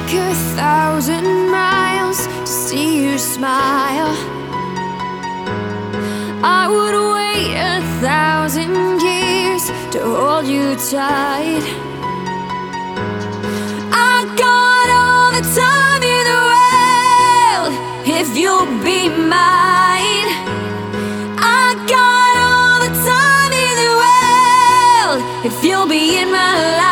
walk 1,000 miles to see you smile. I would wait 1,000 years to hold you tight. I got all the time in the world if you'll be mine. I got all the time in the world if you'll be in my life.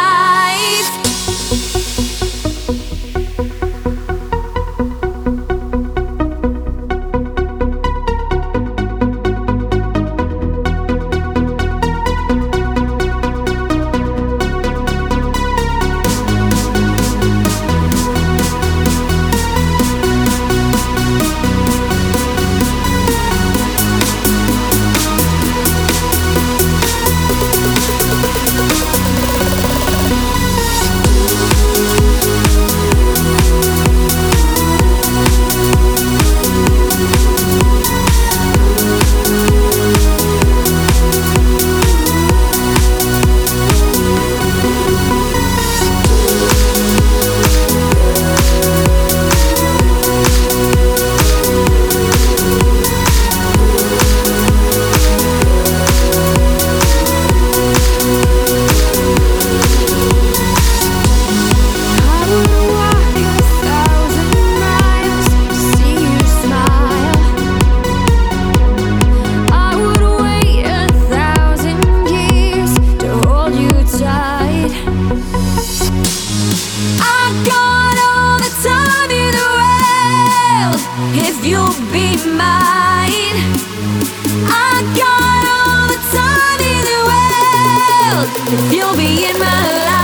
If you'll be mine, I got all the time in the world if you'll be in my life.